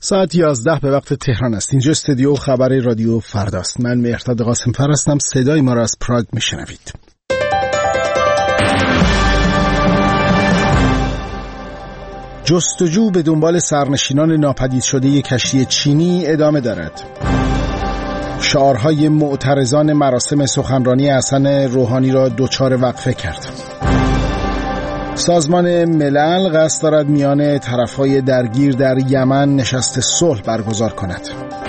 ساعت 11 به وقت تهران است. اینجا استودیو خبر رادیو فرداست. من مهرداد قاسم‌فر هستم. صدای ما را از پراگ میشنوید. جستجو به دنبال سرنشینان ناپدید شده یک کشتی چینی ادامه دارد. شعارهای معترضان مراسم سخنرانی حسن روحانی را دچار وقفه کرد. سازمان ملل قصد دارد میان طرفهای درگیر در یمن نشست صلح برگزار کند.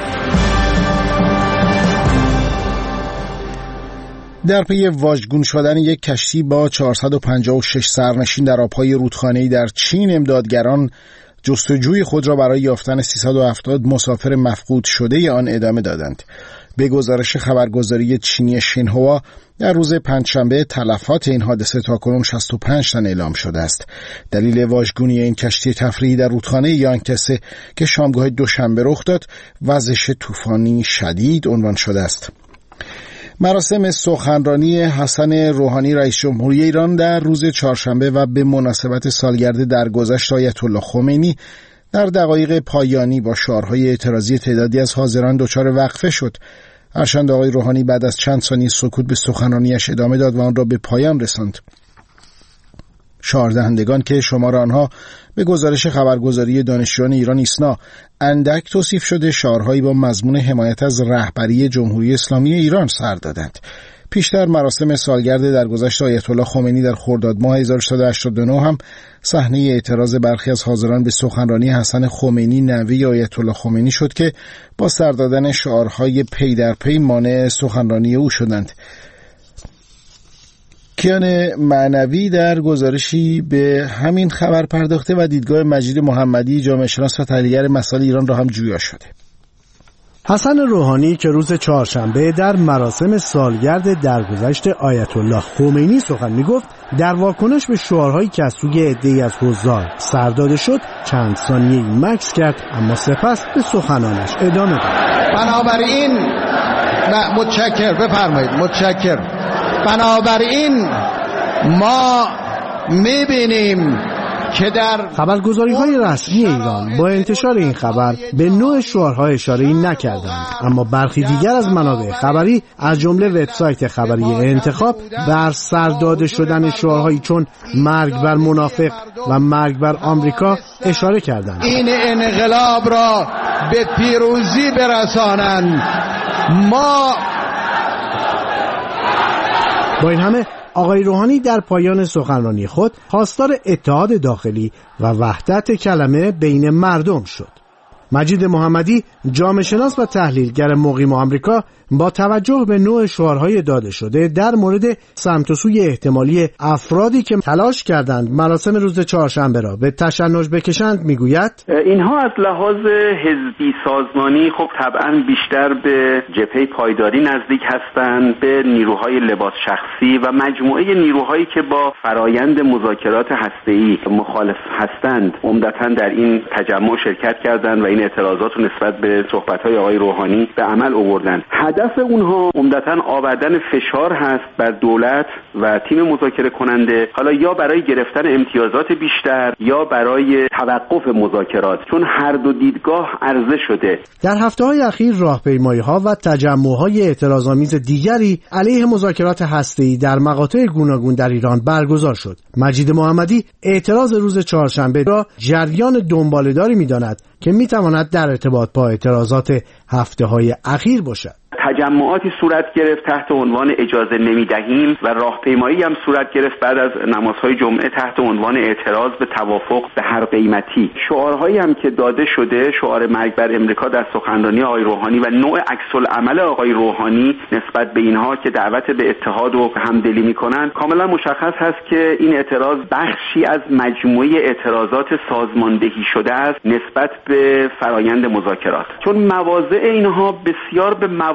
در پی واژگون شدن یک کشتی با 456 سرنشین در آبهای رودخانه‌ای در چین، امدادگران جستجوی خود را برای یافتن 370 مسافر مفقود شده آن ادامه دادند. به گزارش خبرگزاری چینی شینهوا در روز پنجشنبه تلفات این حادثه تاکنون 65 تن اعلام شده است. دلیل واژگونی این کشتی تفریحی در رودخانه یانگتسه که شامگاه دوشنبه رخ داد، وزش طوفانی شدید عنوان شده است. مراسم سخنرانی حسن روحانی رئیس جمهوری ایران در روز چهارشنبه و به مناسبت سالگرد درگذشت آیت الله خمینی در دقایق پایانی با شعارهای اعتراضی تعدادی از حاضران دچار وقفه شد. هرچند آقای روحانی بعد از چند ثانیه سکوت به سخنرانیش ادامه داد و آن را به پایان رساند. شعاردهندگان که شمار آنها به گزارش خبرگزاری دانشجویان ایران ایسنا اندک توصیف شده، شعارهایی با مضمون حمایت از رهبری جمهوری اسلامی ایران سر دادند. پیشتر مراسم سالگرد درگذشت آیت الله خمینی در خرداد ماه 1389 هم صحنه اعتراض برخی از حاضران به سخنرانی حسن خمینی نوه آیت الله خمینی شد که با سر دادن شعارهای پی در پی مانع سخنرانی او شدند. کیان معنوی در گزارشی به همین خبر پرداخته و دیدگاه مجید محمدی جامعه شناس و تحلیلگر مسائل ایران را هم جویا شده. حسن روحانی که روز چهارشنبه در مراسم سالگرد درگذشت آیت الله خمینی سخن میگفت، در واکنش به شعارهایی که از سوی عده‌ای از حضار سر داده شد چند ثانیه مکث کرد، اما سپس به سخنانش ادامه داد. بنابراین متشکر. بنابراین ما میبینیم که در خبرگزاری‌های رسمی ایران با انتشار این خبر به نوع شعارها اشاره‌ای نکردند، اما برخی دیگر از منابع خبری از جمله وبسایت خبری انتخاب بر سر داده شدن شعارهایی چون مرگ بر منافق و مرگ بر آمریکا اشاره کردند. این انقلاب را به پیروزی برسانند. ما با این همه آقای روحانی در پایان سخنرانی خود خواستار اتحاد داخلی و وحدت کلمه بین مردم شد. مجید محمدی جامعه شناس و تحلیلگر مقیم آمریکا با توجه به نوع شعارهای داده شده در مورد سمت و سوی احتمالی افرادی که تلاش کردند مراسم روز چهارشنبه را به تشنج بکشند میگوید اینها از لحاظ حزبی سازمانی خب طبعا بیشتر به جبهه پایداری نزدیک هستند، به نیروهای لباس شخصی و مجموعه نیروهایی که با فرایند مذاکرات هسته‌ای مخالف هستند عمدتاً در این تجمع شرکت کردند و این اعتراضات رو نسبت به صحبت‌های آقای روحانی به عمل آوردند. هدف اونها عمدتاً آوردن فشار هست بر دولت و تیم مذاکره کننده، حالا یا برای گرفتن امتیازات بیشتر یا برای توقف مذاکرات، چون هر دو دیدگاه عرضه شده. در هفته‌های اخیر راهپیمایی‌ها و تجمع‌های اعتراض‌آمیز دیگری علیه مذاکرات هسته‌ای در مقاطع گوناگون در ایران برگزار شد. مجید محمدی اعتراض روز چهارشنبه را جریان دنباله‌داری می‌داند که می‌تواند در ارتباط با اعتراضات هفته‌های اخیر باشد. تجمعاتی صورت گرفت تحت عنوان اجازه نمیدهیم و راهپیمایی هم صورت گرفت بعد از نمازهای جمعه تحت عنوان اعتراض به توافق به هر قیمتی. شعارهایی هم که داده شده، شعار مرگ بر امریکا در سخنرانی آقای روحانی و نوع عکس‌العمل آقای روحانی نسبت به اینها که دعوت به اتحاد و همدلی میکنن، کاملا مشخص هست که این اعتراض بخشی از مجموعه اعتراضات سازماندهی شده است نسبت به فرایند مذاکرات، چون مواضع اینها بسیار به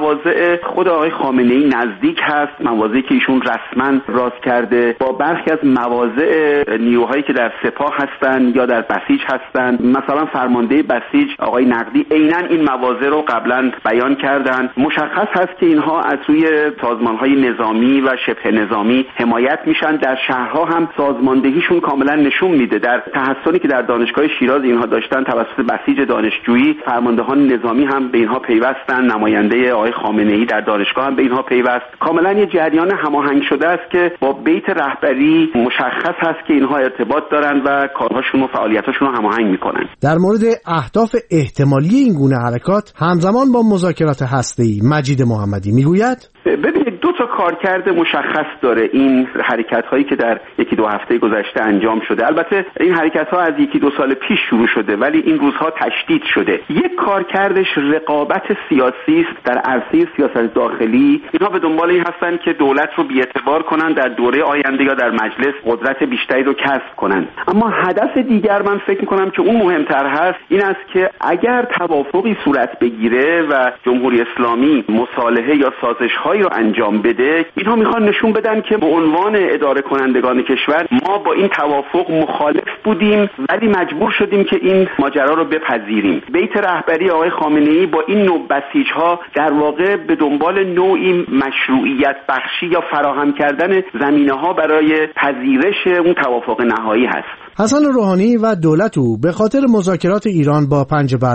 مواضع خود آقای خامنه‌ای نزدیک هست، مواضعی که ایشون رسما راست کرده با برخی از مواضع نیروهایی که در سپاه هستن یا در بسیج هستن. مثلا فرمانده بسیج آقای نقدی عیناً این مواضع رو قبلا بیان کردن. مشخص هست که اینها از روی سازمان‌های نظامی و شبه نظامی حمایت میشن. در شهرها هم سازماندهیشون کاملا نشون میده. در تحصیلی که در دانشگاه شیراز اینها داشتن توسط بسیج دانشجویی، فرماندهان نظامی هم به اینها پیوستن، نماینده آقای خامنه‌ای در دانشگاه هم به اینها پیوست. کاملا یه جریان هماهنگ شده است که با بیت رهبری مشخص هست که اینها ارتباط دارن و کارهاشون و فعالیتاشون رو هماهنگ میکنن. در مورد اهداف احتمالی این گونه حرکات همزمان با مذاکرات هسته‌ای مجید محمدی میگوید: ببینید، دو تا کارکرد مشخص داره این حرکت هایی که در یکی دو هفته گذشته انجام شده. البته این حرکت ها از یکی دو سال پیش شروع شده ولی این روزها تشدید شده. یک کارکردش رقابت سیاسی است در عرصه سیاست داخلی. اینها به دنبال این هستن که دولت رو بی‌اعتبار کنن، در دوره آینده یا در مجلس قدرت بیشتری رو کسب کنن. اما هدف دیگر من فکر می‌کنم که اون مهمتر هست این است که اگر توافقی صورت بگیره و جمهوری اسلامی مصالحه یا سازش‌هایی رو انجام بده، اینها میخوان نشون بدن که به عنوان اداره کنندگان کشور ما با این توافق مخالف بودیم ولی مجبور شدیم که این ماجرا رو بپذیریم. بیت رهبری آقای خامنه‌ای با این نوع بسیج‌ها در واقع به دنبال نوعی مشروعیت بخشی یا فراهم کردن زمینه‌ها برای پذیرش اون توافق نهایی هست. حسن روحانی و دولت او به خاطر مذاکرات ایران با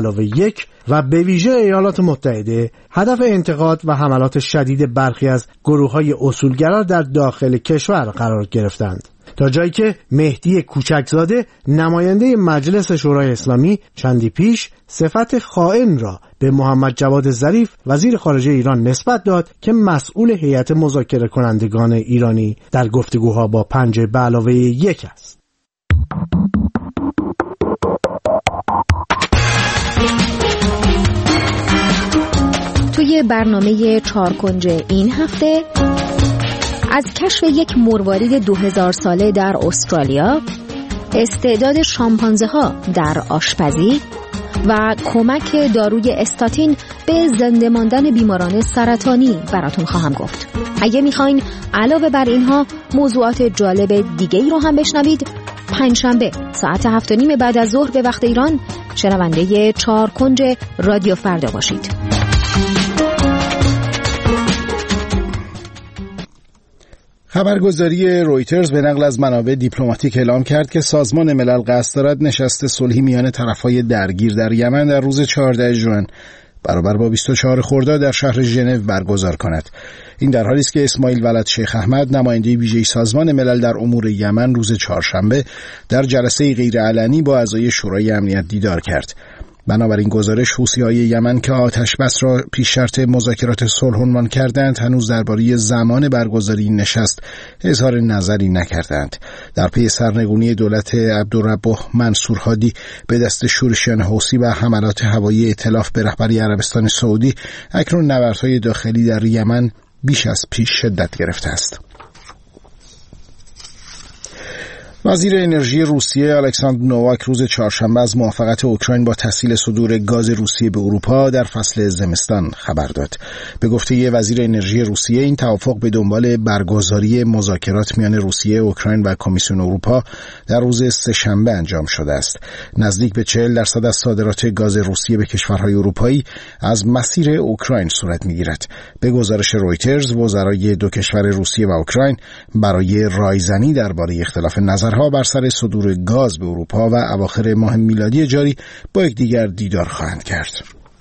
5+1 و به ویژه ایالات متحده هدف انتقاد و حملات شدید برخی از گروه‌های اصولگرا در داخل کشور قرار گرفتند، تا جایی که مهدی کوچکزاده نماینده مجلس شورای اسلامی چندی پیش صفت خائن را به محمد جواد ظریف وزیر خارجه ایران نسبت داد که مسئول هیئت مذاکره کنندگان ایرانی در گفتگوها با 5+1 است. توی برنامه 4 کنج این هفته از کشف یک مروارید 2000 ساله در استرالیا، استعداد شامپانزه ها در آشپزی و کمک داروی استاتین به زنده ماندن بیماران سرطانی براتون خواهم گفت. اگه میخواین علاوه بر اینها موضوعات جالب دیگه‌ای رو هم بشنوید، پنجشنبه ساعت 7:30 بعد از ظهر به وقت ایران شنونده 4 کنج رادیو فردا باشید. خبرگزاری رویترز به نقل از منابع دیپلماتیک اعلام کرد که سازمان ملل قصد دارد نشست صلحی میان طرفهای درگیر در یمن در روز 14 ژوئن برابر با 24 خرداد در شهر ژنو برگزار کند. این در حالی است که اسماعیل ولد شیخ احمد، نماینده ویژه سازمان ملل در امور یمن، روز چهارشنبه در جلسه غیرعلنی با اعضای شورای امنیت دیدار کرد. بنابراین گزارش حوثی‌های یمن که آتش بس را پیش شرط مذاکرات صلح عنوان کردند هنوز درباره زمان برگزاری نشست اظهار نظری نکردند. در پی سرنگونی دولت عبدالرب منصور هادی به دست شورشیان حوثی و حملات هوایی ائتلاف به رهبری عربستان سعودی، اکنون نبردهای داخلی در یمن بیش از پیش شدت گرفته است. وزیر انرژی روسیه الکساندر نوواک روز چهارشنبه از موافقت اوکراین با تسهیل صدور گاز روسیه به اروپا در فصل زمستان خبر داد. به گفته وزیر انرژی روسیه، این توافق به دنبال برگزاری مذاکرات میان روسیه، اوکراین و کمیسیون اروپا در روز سه‌شنبه انجام شده است. نزدیک به 40% از صادرات گاز روسیه به کشورهای اروپایی از مسیر اوکراین صورت می‌گیرد. به گزارش رویترز، وزرای دو کشور روسیه و اوکراین برای رایزنی درباره اختلاف نظر بر سر صدور گاز به اروپا و اواخر ماه میلادی جاری با یکدیگر دیدار خواهند کرد.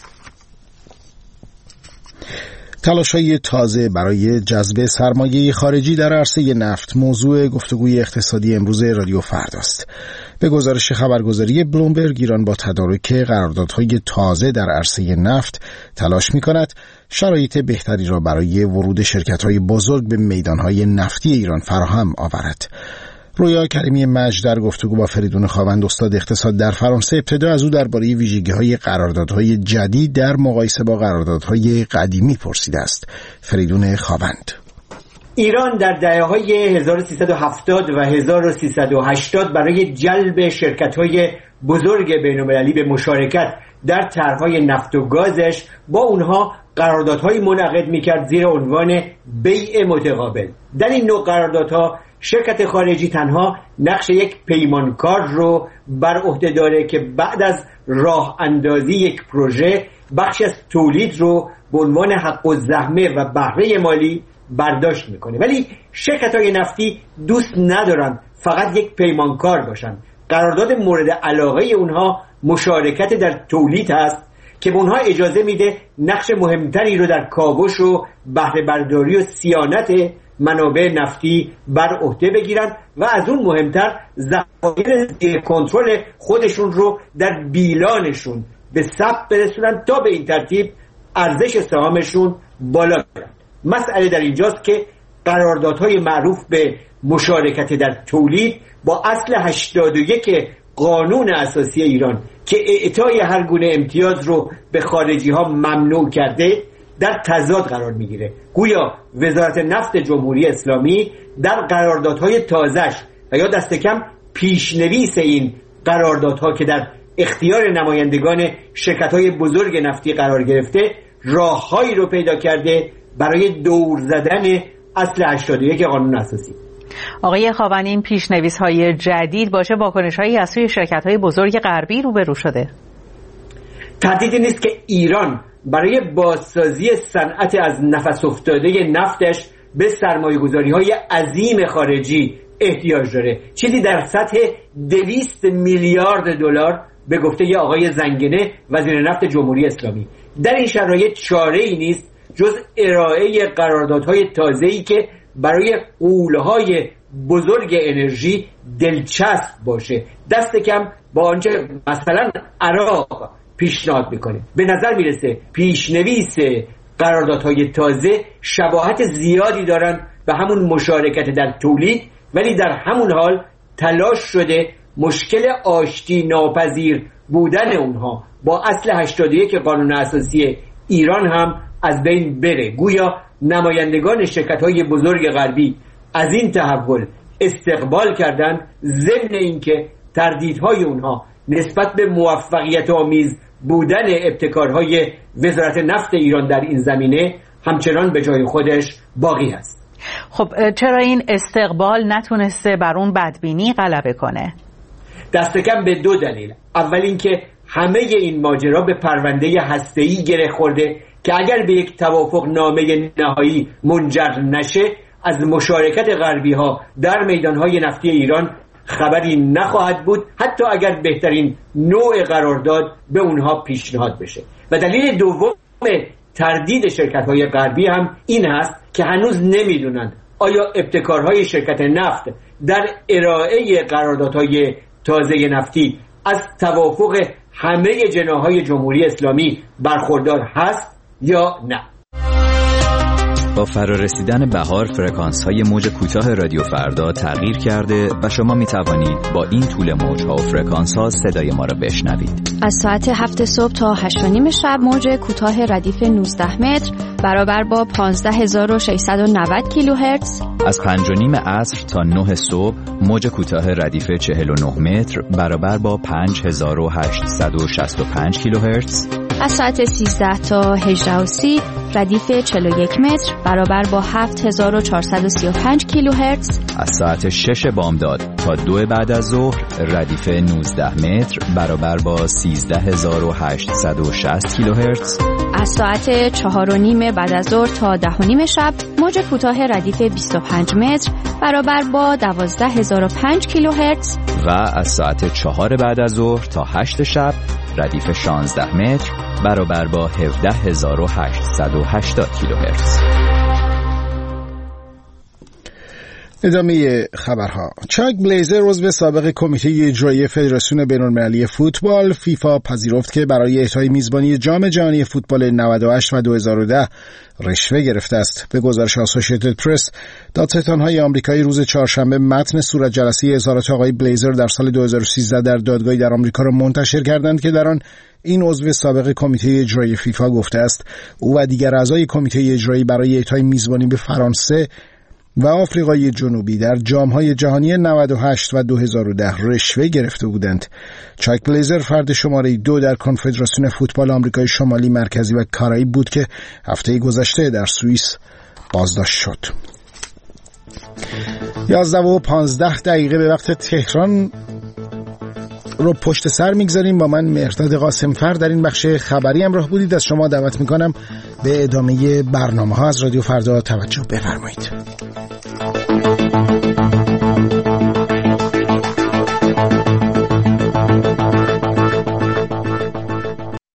تلاش‌های تازه برای جذب سرمایه خارجی در عرصه نفت موضوع گفتگوی اقتصادی امروز رادیو فرداست. به گزارش خبرگزاری بلومبرگ، ایران با تدارک قراردادهای تازه در عرصه نفت تلاش می‌کند شرایط بهتری را برای ورود شرکت‌های بزرگ به میدان‌های نفتی ایران فراهم آورد. رویا کریمی مجد در گفتگو با فریدون خاوند، استاد اقتصاد در فرانسه، ابتدا از او درباره ویژگی‌های قراردادهای جدید در مقایسه با قراردادهای قدیمی پرسیده است. فریدون خاوند: ایران در دهه‌های 1370 و 1380 برای جلب شرکت‌های بزرگ بین‌المللی به مشارکت در طرح‌های نفت و گازش با اونها قراردادهایی منعقد میکرد زیر عنوان بیع متقابل. در این نوع قراردادها شرکت خارجی تنها نقش یک پیمانکار رو بر عهده داره که بعد از راه اندازی یک پروژه بخش از تولید رو به عنوان حق الزحمه و بهره مالی برداشت میکنه. ولی شرکت‌های نفتی دوست ندارن فقط یک پیمانکار باشن. قرارداد مورد علاقه اونها مشارکت در تولید هست که به اونها اجازه میده نقش مهمتری رو در کاوش و بهره برداری و صیانت منابع نفتی بر عهده بگیرن و از اون مهمتر ذخایر زیر کنترل خودشون رو در بیلانشون به ثبت برسونن تا به این ترتیب ارزش سهامشون بالا برن. مسئله در اینجاست که قراردادهای معروف به مشارکت در تولید با اصل 81 قانون اساسی ایران که اعطای هر گونه امتیاز رو به خارجی ها ممنوع کرده در تضاد قرار میگیره. گویا وزارت نفت جمهوری اسلامی در قراردادهای تازه‌اش و یا دست کم پیشنویس این قراردادها که در اختیار نمایندگان شرکت‌های بزرگ نفتی قرار گرفته راههایی رو پیدا کرده برای دور زدن اصل 81 قانون اساسی. آقای خاوندی، این پیشنویس‌های جدید باشه واکنش‌هایی از سوی شرکت‌های بزرگ غربی روبرو شده؟ تردیدی نیست که ایران برای بازسازی صنعت از نفس افتاده نفتش به سرمایه‌گذاری‌های عظیم خارجی احتیاج داره. چیزی در سطح 200 میلیارد دلار به گفته آقای زنگنه وزیر نفت جمهوری اسلامی. در این شرایط چاره‌ای نیست جز ارائه قراردادهای تازه‌ای که برای غول‌های بزرگ انرژی دلچسب باشه، دست کم با آنچه مثلا عراق پیشنهاد میکنه. به نظر میرسه پیشنویس قراردادهای تازه شباهت زیادی دارن به همون مشارکت در تولید، ولی در همون حال تلاش شده مشکل آشتی ناپذیر بودن اونها با اصل 81 قانون اساسی ایران هم از بین بره. گویا نمایندگان شرکت‌های بزرگ غربی از این تحول استقبال کردن، ضمن اینکه تردیدهای اونها نسبت به موفقیت آمیز بودن ابتکارهای وزارت نفت ایران در این زمینه همچنان به جای خودش باقی است. خب چرا این استقبال نتونسته بر اون بدبینی غلبه کنه؟ دست کم به دو دلیل. اول اینکه همه این ماجرا به پرونده هسته‌ای گره خورده که اگر به یک توافق نامه نهایی منجر نشه از مشارکت غربی ها در میدانهای نفتی ایران خبری نخواهد بود، حتی اگر بهترین نوع قرارداد به اونها پیشنهاد بشه. و دلیل دوم تردید شرکت های غربی هم این هست که هنوز نمیدونند آیا ابتکارهای شرکت نفت در ارائه قراردادهای تازه نفتی از توافق همه جناح‌های جمهوری اسلامی برخوردار هست یا نه. با فرارسیدن بهار فرکانس‌های موج کوتاه رادیو فردا تغییر کرده و شما می‌توانید با این طول موج‌ها و فرکانس‌ها صدای ما را بشنوید. از ساعت 7 صبح تا 8:30 شب موج کوتاه ردیف 19 متر برابر با 15690 کیلوهرتز. از 5:30 عصر تا 9 صبح موج کوتاه ردیف 49 متر برابر با 5865 کیلوهرتز. از ساعت 13 تا 18:30 ردیف 41 متر برابر با 7435 کیلوهرتز. از ساعت 6 بامداد تا 2 بعد از ظهر ردیف 19 متر برابر با 13860 کیلوهرتز. از ساعت 4:30 بعد از ظهر تا 10:30 شب موج کوتاه ردیف 25 متر برابر با 12005 کیلوهرتز. و از ساعت 4 بعد از ظهر تا 8 شب ردیف 16 متر برابر با 17880 کیلوهرتز. ادامه خبرها. چاک بلیزر عضو سابق کمیته اجرایی فدراسیون بین‌المللی فوتبال فیفا پذیرفت که برای اهدای میزبانی جام جهانی فوتبال 98 و 2010 رشوه گرفته است. به گزارش آسوشییتد پرس، دادستان‌های آمریکایی روز چهارشنبه متن صورت جلسه اظهارات آقای بلیزر در سال 2013 در دادگاهی در آمریکا را منتشر کردند که در آن این عضو سابق کمیته اجرایی فیفا گفته است او و دیگر اعضای کمیته اجرایی برای اهدای میزبانی به فرانسه و آفریقای جنوبی در جام‌های جهانی 98 و 2010 رشوه گرفته بودند. چاک بلیزر فرد شماره 2 در کنفدراسیون فوتبال آمریکای شمالی، مرکزی و کارائیب بود که هفته گذشته در سوئیس بازداشت شد. 11:15 به وقت تهران رو پشت سر میگذاریم. با من مهرداد قاسمفر در این بخش خبری همراه بودید. از شما دعوت میکنم به ادامه برنامه ها از رادیو فردا توجه بفرمایید.